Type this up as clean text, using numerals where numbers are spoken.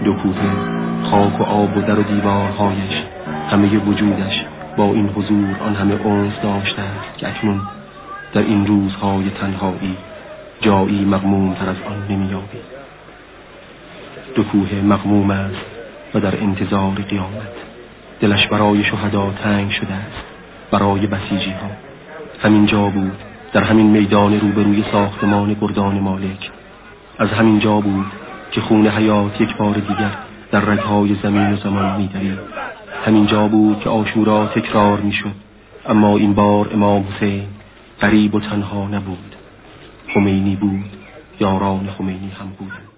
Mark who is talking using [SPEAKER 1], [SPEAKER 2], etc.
[SPEAKER 1] دو کوه، خاک و آب و در و دیوارهایش، همه وجودش با این حضور آن همه انس داشته است که اکنون در این روزهای تنهایی جایی مغموم تر از آن نمی‌یابی. دو کوه مغموم است و در انتظار قیامت. دلش برای شهدا تنگ شده است، برای بسیجی ها. همین جا بود، در همین میدان روبروی ساختمان گردان مالک. از همین جا بود که خون حیات یک بار دیگر در رگهای زمین و زمان می‌دوید. همین جا بود که عاشورا تکرار می‌شد، اما این بار امام حسین غریب و تنها نبود. خمینی بود، یاران خمینی هم بودند.